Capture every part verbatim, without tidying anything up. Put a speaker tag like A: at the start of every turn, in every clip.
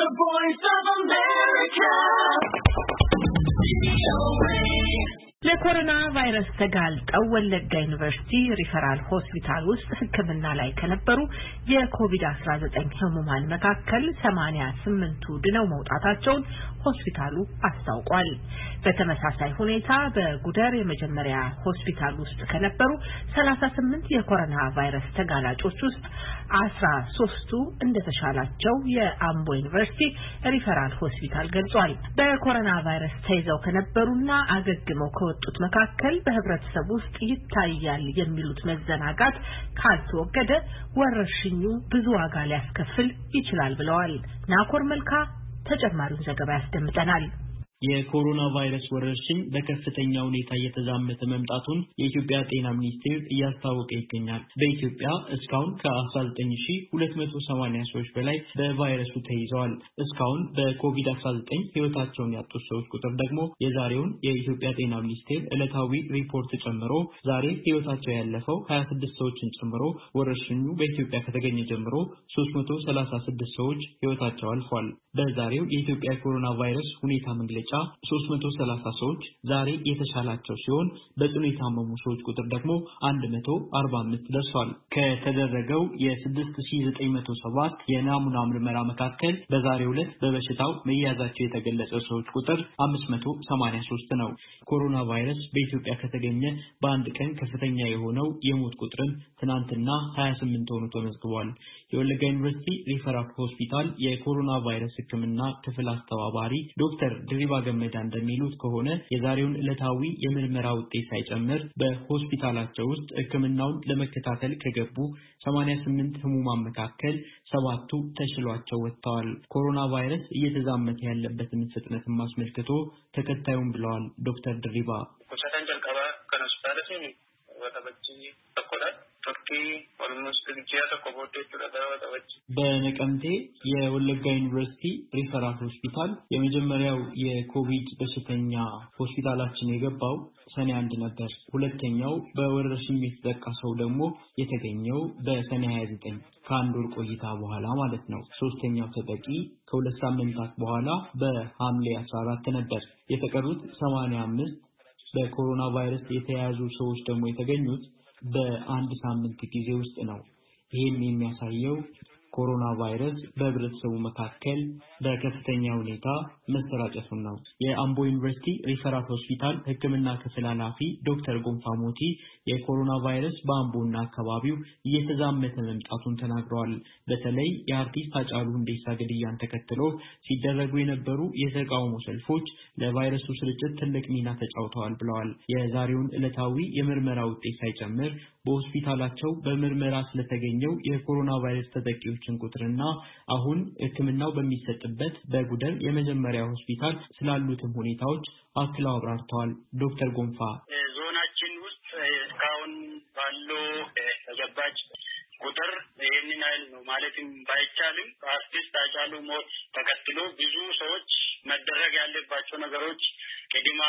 A: The Voice of America. ለኮሮና ቫይረስ ተጋልጠው ወለጋ ዩኒቨርሲቲ ሪፈራል ሆስፒታል ውስጥ ሕክምና ላይ ከነበሩ የኮቪድ አስራ ዘጠኝ ህሙማን መካከል ሰማንያ ስምንቱ ድነው መውጣታቸውን ሆስፒታሉ አስታውቋል። በተመሳሳይ ሁኔታ በጉደር የመጀመሪያ ሆስፒታል ውስጥ ከነበሩ ሰላሳ ስምንት የኮሮና ቫይረስ ተጋላጮች ውስጥ አስራ ሶስቱ እንደተሻላቸው የአምቦ ዩኒቨርሲቲ ሪፈራል ሆስፒታል ገልጿል። በኮሮና ቫይረስ ተይዘው ከነበሩና አገግመው ከወጡት መካከል በህብረተሰቡ ውስጥ ይታያል የሚሉት መዘናጋት ካልተወገደ ወረርሽኙ ብዙ ዋጋ ሊያስከፍል ይችላል ብለዋል። ናኮር መልካ ተጨማሪውን ዘገባ ያስደምጠናል።
B: የኮሮና ቫይረስ ወረርሽኝ በከፍተኛ ሁኔታ እየተዛመተ መምጣቱን የኢትዮጵያ ጤና ሚኒስቴር እያስታወቀ ይገኛል። በኢትዮጵያ እስካሁን ከአስራ ዘጠኝ ሺህ ሁለት መቶ ሰማንያ ሰዎች በላይ በቫይረሱ ተይዘዋል። እስካሁን በኮቪድ አስራ ዘጠኝ ህይወታቸውን ያጡት ሰዎች ቁጥር ደግሞ የዛሬውን የኢትዮጵያ ጤና ሚኒስቴር ዕለታዊ ሪፖርት ጨምሮ ዛሬ ህይወታቸው ያለፈው ሀያ ስድስት ሰዎችን ጨምሮ ወረርሽኙ በኢትዮጵያ ከተገኘ ጀምሮ ሶስት መቶ ሰላሳ ስድስት ሰዎች ህይወታቸው አልፏል። በዛሬው የኢትዮጵያ ኮሮና ቫይረስ ሁኔታ መግለጫ ሶስት መቶ ሰላሳ ሰዎች ዛሬ የተሻላቸው ሲሆን በጽኑ የታመሙ ሰዎች ቁጥር ደግሞ አንድ መቶ አርባ አምስት ደርሷል። ከተደረገው የስድስት ሺህ ዘጠኝ መቶ ሰባት የናሙና ምርመራ መካከል በዛሬው ዕለት በበሽታው መያዛቸው የተገለጸ ሰዎች ቁጥር አምስት መቶ ሰማንያ ሶስት ነው። ኮሮና ቫይረስ በኢትዮጵያ ከተገኘ በአንድ ቀን ከፍተኛ የሆነው የሞት ቁጥርም ትናንትና ሀያ ስምንት ሆኖ ተመዝግቧል። የወለጋ ዩኒቨርሲቲ ሪፈራል ሆስፒታል የኮሮና ቫይረስ ሕክምና ክፍል አስተባባሪ ዶክተር ድሪባ ገመዳ እንደሚሉት ከሆነ የዛሬውን ዕለታዊ የምርመራ ውጤት ሳይጨምር በሆስፒታላቸው ውስጥ ሕክምናውን ለመከታተል ከገቡ ሰማንያ ስምንት ህሙማን መካከል ሰባቱ ተሽሏቸው ወጥተዋል። ኮሮና ቫይረስ እየተዛመተ ያለበትን ፍጥነት ማስመልክቶ ተከታዩን ብለዋል ዶክተር ድሪባ።
C: ኮሳታን ጀልቀባ ከሆስፒታላችን ወጣበጂ ተቆጣጥ ቶርኪ ኦልሞስት ግጂያ ተቆቦቴ ተዳዳወጣች
B: በነቀምቴ የወለጋ ዩኒቨርሲቲ ሪፈራል ሆስፒታል የመጀመሪያው የኮቪድ በሽተኛ ሆስፒታላችን የገባው ሰኔ አንድ ነበር። ሁለተኛው በወረርሽኝ የተጠቃሰው ደግሞ የተገኘው በሰኔ ሀያ ዘጠኝ ከአንድ ወር ቆይታ በኋላ ማለት ነው። ሶስተኛው ተጠቂ ከሁለት ሳምንታት በኋላ በሐምሌ አስራ አራት ነበር። የተቀሩት ሰማንያ አምስት በኮሮና ቫይረስ የተያዙ ሰዎች ደግሞ የተገኙት በአንድ ሳምንት ጊዜ ውስጥ ነው። ይሄም የሚያሳየው ኮሮና ቫይረስ በህብረተሰቡ መካከል በከፍተኛ ሁኔታ መሰራጨቱን ነው። የአምቦ ዩኒቨርሲቲ ሪፈራል ሆስፒታል ሕክምና ክፍል ኃላፊ ዶክተር ጎንፋ ሞቲ የኮሮና ቫይረስ በአምቦና አካባቢው እየተዛመተ መምጣቱን ተናግረዋል። በተለይ የአርቲስት ሃጫሉ ሁንዴሳ ግድያን ተከትሎ ሲደረጉ የነበሩ የተቃውሞ ሰልፎች ለቫይረሱ ስርጭት ትልቅ ሚና ተጫውተዋል ብለዋል። የዛሬውን ዕለታዊ የምርመራ ውጤት ሳይጨምር በሆስፒታላቸው በምርመራ ስለተገኘው የኮሮና ቫይረስ ተጠቂዎችን ቁጥርና አሁን ሕክምናው በሚሰጥበት በጉደር የመጀመሪያ ሆስፒታል ስላሉትም ሁኔታዎች አክለው አብራርተዋል። ዶክተር ጎንፋ
C: ዞናችን ውስጥ እስካሁን ባለው ተጨባጭ ቁጥር ይህንን አይል ነው ማለትም ባይቻልም አርቲስት ሃጫሉ ሞት ተከትሎ ብዙ ሰዎች መደረግ ያለባቸው ነገሮች ቅድመ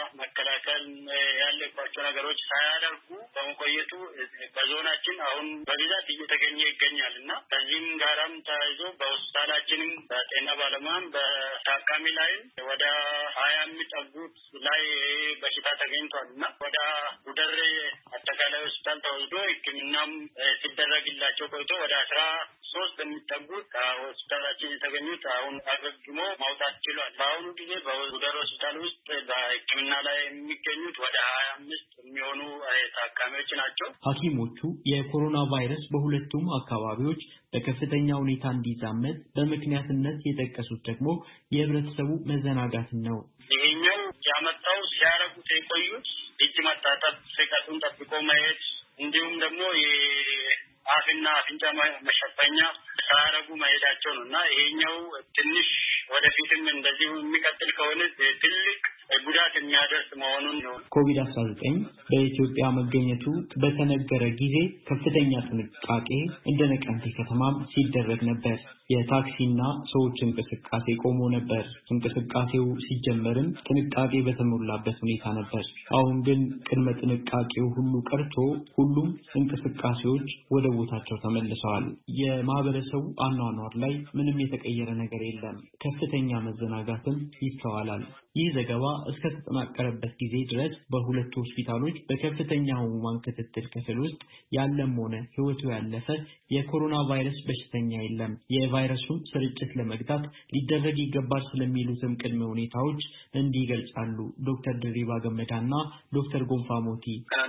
C: መከላከል ያለባቸው ነገሮች ሳያደርጉ በመቆየቱ በዞናችን አሁን በብዛት እየተገኘ ይገኛልና ከዚህም ጋራም ተያይዞ በሆስፒታላችንም በጤና ባለሙያም በታካሚ ላይ ወደ ሀያ የሚጠጉት ላይ በሽታ ተገኝቷልና ወደ ጉደር አጠቃላይ ሆስፒታል ተወስዶ ሕክምናም ሲደረግላቸው ቆይቶ ወደ አስራ ሶስት የሚጠጉት ከሆስፒታላችን የተገኙት አሁን አገግሞ ማውጣት ችሏል። በአሁኑ ጊዜ በጉደር ሆስፒታል ውስጥ በሕክምና ላይ የሚገኙት ወደ ሀያ አምስት የሚሆኑ ታካሚዎች ናቸው።
B: ሐኪሞቹ የኮሮና ቫይረስ በሁለቱም አካባቢዎች በከፍተኛ ሁኔታ እንዲዛመት በምክንያትነት የጠቀሱት ደግሞ የህብረተሰቡ መዘናጋት ነው።
C: ይሄኛው ያመጣው ሲያረጉት የቆዩት እጅ መታጠብ፣ ርቀቱን ጠብቆ መሄድ እንዲሁም ደግሞ አፍና አፍንጫ መሸፈኛ ሳያረጉ መሄዳቸው ነውና ይሄኛው ትንሽ ወደፊትም እንደዚህ የሚቀጥል ከሆነ ትልቅ ጉዳት የሚያደርስ መሆኑን ነው።
B: ኮቪድ አስራ ዘጠኝ በኢትዮጵያ መገኘቱ በተነገረ ጊዜ ከፍተኛ ጥንቃቄ እንደ ነቀምቴ ከተማም ሲደረግ ነበር። የታክሲና ሰዎች እንቅስቃሴ ቆሞ ነበር። እንቅስቃሴው ሲጀመርም ጥንቃቄ በተሞላበት ሁኔታ ነበር። አሁን ግን ቅድመ ጥንቃቄው ሁሉ ቀርቶ ሁሉም እንቅስቃሴዎች ወደ ቦታቸው ተመልሰዋል። የማህበረሰቡ አኗኗር ላይ ምንም የተቀየረ ነገር የለም። ከፍተኛ መዘናጋትም ይስተዋላል። ይህ ዘገባ እስከ ተጠናቀረበት ጊዜ ድረስ በሁለቱ ሆስፒታሎች በከፍተኛ ህሙማን ክትትል ክፍል ውስጥ ያለም ሆነ ህይወቱ ያለፈ የኮሮና ቫይረስ በሽተኛ የለም። የቫይረሱን ስርጭት ለመግታት ሊደረግ ይገባል ስለሚሉትም ቅድመ ሁኔታዎች እንዲህ ይገልጻሉ ዶክተር ድሪባ ገመዳና ዶክተር ጎንፋ ሞቲ።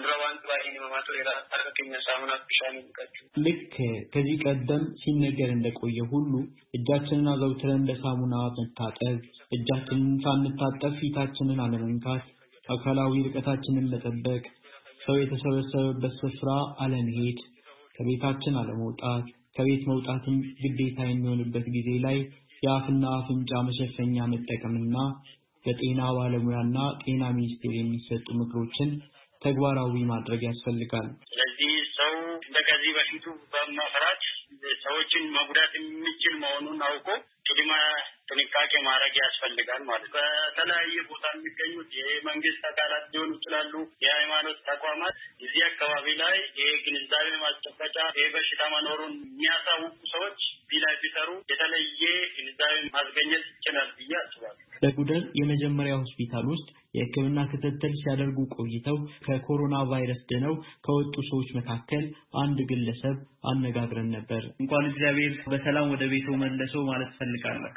B: ልክ ከዚህ ቀደም ሲነገር እንደቆየ ሁሉ እጃችንን አዘውትረን በሳሙና መታጠብ፣ እጃችንን ሳንታጠብ ፊታችንን አለመንካት፣ አካላዊ ርቀታችንን መጠበቅ፣ ሰው የተሰበሰበበት ስፍራ አለመሄድ፣ ከቤታችን አለመውጣት፣ ከቤት መውጣትም ግዴታ የሚሆንበት ጊዜ ላይ የአፍና አፍንጫ መሸፈኛ መጠቀምና በጤና ባለሙያና ጤና ሚኒስቴር የሚሰጡ ምክሮችን ተግባራዊ ማድረግ ያስፈልጋል።
C: ስለዚህ ሰው እንደከዚህ በፊቱ በመፍራት ሰዎችን መጉዳት የሚችል መሆኑን አውቆ ቅድመ ጥንቃቄ ማድረግ ያስፈልጋል ማለት። በተለያየ ቦታ የሚገኙት የመንግስት አካላት ሊሆኑ ይችላሉ፣ የሃይማኖት ተቋማት እዚህ አካባቢ ላይ የግንዛቤ ማስጨበጫ የበሽታ መኖሩን የሚያሳውቁ ሰዎች ቢላይ ቢሰሩ የተለየ ግንዛቤ ማስገኘት ይችላል ብዬ አስባለሁ።
B: በጉደር የመጀመሪያ ሆስፒታል ውስጥ የሕክምና ክትትል ሲያደርጉ ቆይተው ከኮሮና ቫይረስ ድነው ከወጡ ሰዎች መካከል አንድ ግለሰብ አነጋግረን ነበር። እንኳን እግዚአብሔር በሰላም ወደ ቤቱ መለሰው ማለት ፈልጋለሁ።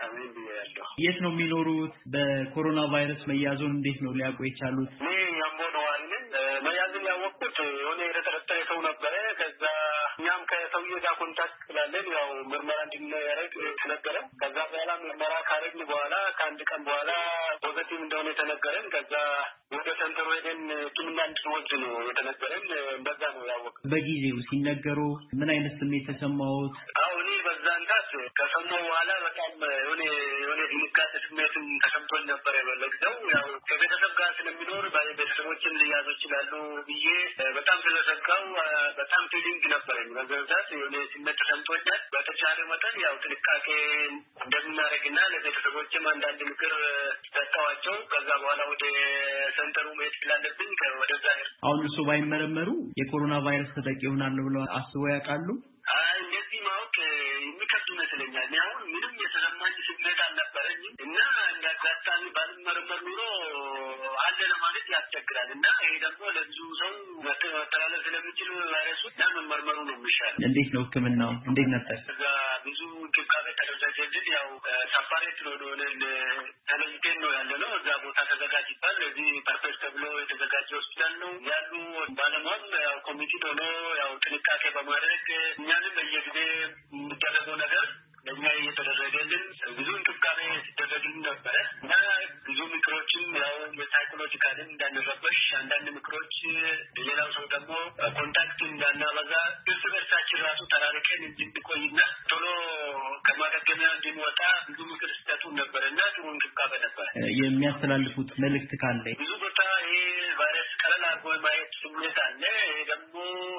B: የት ነው የሚኖሩት? በኮሮና ቫይረስ መያዙን እንዴት ነው ሊያውቁ የቻሉት?
C: እኔ ያምቦ ነዋሪ ነኝ። መያዙን ያወቅኩት የሆነ የተጠረጠረ ሰው ነበረ። ከዛ እኛም ከሰውዬው ጋር ኮንታክት ስላለን ያው ምርመራ እንድናደርግ ተነገረን። ከዛ በኋላ ምርመራ ካረግን በኋላ ከአንድ ቀን በኋላ ፖዘቲቭ እንደሆነ ተነገረን። ከዛ ወደ ሰንተሩ ሄደን ሕክምና እንድንወስድ ነው የተነገረን። በዛ ነው ያወቅኩት።
B: በጊዜው ሲነገሩ ምን አይነት ስሜት ተሰማዎት?
C: አዎ እኔ በዛን ሰዓት ከሰማሁ በኋላ በጣም የሆነ የሆነ ድንጋጤ ስሜትም ተሰምቶኝ ነበር። የበለግዘው ያው ከቤተሰብ ጋር ስለሚኖር ቤተሰቦችን ሊያዙ ይችላሉ ብዬ በጣም ስለሰጋው በጣም ፊሊንግ ነበረኝ። በዛን ሰዓት የሆነ ስሜት ተሰምቶኛል። በተቻለ መጠን ያው ጥንቃቄ እንደምናደርግና ለቤተሰቦችም አንዳንድ ምክር ሰጠዋቸው። ከዛ በኋላ ወደ ሰንተሩ መሄድ ስላለብኝ ወደዛ ሄድ።
B: አሁን እሱ ባይመረመሩ የኮሮና ቫይረስ ተጠቂ ይሆናል ብለው አስበው ያውቃሉ?
C: አይ እንደዚህ ማወቅ የሚከብድ ይመስለኛል። እኔ አሁን ምንም የተሰማኝ ስሜት አልነበረኝም እና እንዳጋጣሚ ባልመረመር ኑሮ አለ ለማለት ያስቸግራል እና ይሄ ደግሞ ለብዙ ሰው መተላለፍ ስለሚችል ቫይረሱ መመርመሩ ነው የሚሻል።
B: እንዴት ነው ሕክምናው እንዴት ነበር?
C: እዛ ብዙ እንክብካቤ ተደረገልን። ያው ሳፓሬት ነው ሆነ ተለይተን ነው ያለ ነው። እዛ ቦታ ተዘጋጅቷል። እዚህ ፐርፌክት ተብሎ የተዘጋጀ ሆስፒታል ነው ያሉ ባለሙያም ያው ኮሚቴ ሆኖ ያው ጥንቃቄ በማድረግ እኛንም በየጊዜ የሚደረገው ነገር ለእኛ እየተደረገልን ብዙ እንክብካቤ ሲደረግልን ነበረ እና ብዙ ምክሮችም ያው የሳይኮሎጂካልን እንዳንረበሽ አንዳንድ ምክሮች፣ ሌላው ሰው ደግሞ ኮንታክት እንዳናበዛ እርስ በርሳችን ራሱ ተራርቀን እንድንቆይና ቶሎ ከማገገሚያ እንድንወጣ ብዙ ምክር ሲሰጡን ነበር እና ጥሩ እንክብካቤ ነበር።
B: የሚያስተላልፉት መልዕክት ካለ?
C: ብዙ ቦታ ይሄ ቫይረስ ቀለል አድርጎ ማየት ስሜት አለ። ይሄ ደግሞ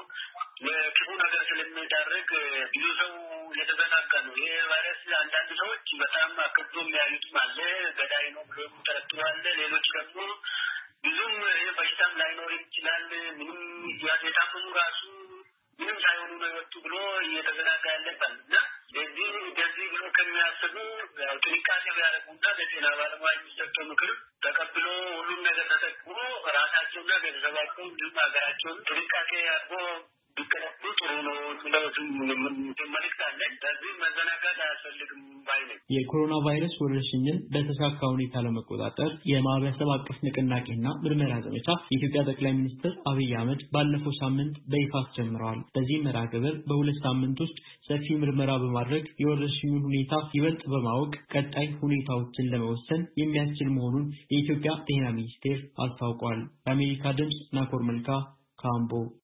C: ለክፉ ነገር ስለሚዳርግ ብዙ ሰው የተዘናጋ ነው። ይሄ ቫይረስ አንዳንድ ሰዎች በጣም አክብዶ የሚያዩትም አለ፣ ገዳይ ነው ብሎ የሚጠረጥሩ አለ። ሌሎች ደግሞ ብዙም ይሄ በሽታም ላይኖር ይችላል፣ ምንም የታመሙ ራሱ ምንም ሳይሆኑ ነው የወጡ ብሎ እየተዘናጋ ያለባል እና እዚህ እንደዚህ ብሎ ከሚያስቡ ጥንቃቄ ቢያደርጉና ለጤና ባለሙያ የሚሰጠው ምክር ተቀብሎ ሁሉም ነገር ተጠቅሞ ራሳቸውና ቤተሰባቸው እንዲሁም ሀገራቸውን ጥንቃቄ አድርጎ ቢቀለሉ ጥሩ ነው ስለወትም መልዕክት አለን። በዚህ መዘናጋት አያስፈልግም ባይ ነኝ።
B: የኮሮና ቫይረስ ወረርሽኝን በተሳካ ሁኔታ ለመቆጣጠር የማህበረሰብ አቀፍ ንቅናቄና ምርመራ ዘመቻ የኢትዮጵያ ጠቅላይ ሚኒስትር አብይ አህመድ ባለፈው ሳምንት በይፋ ጀምረዋል። በዚህ መርሃ ግብር በሁለት ሳምንት ውስጥ ሰፊ ምርመራ በማድረግ የወረርሽኙን ሁኔታ ይበልጥ በማወቅ ቀጣይ ሁኔታዎችን ለመወሰን የሚያስችል መሆኑን የኢትዮጵያ ጤና ሚኒስቴር አስታውቋል። የአሜሪካ ድምፅ ናኮር መልካ ካምቦ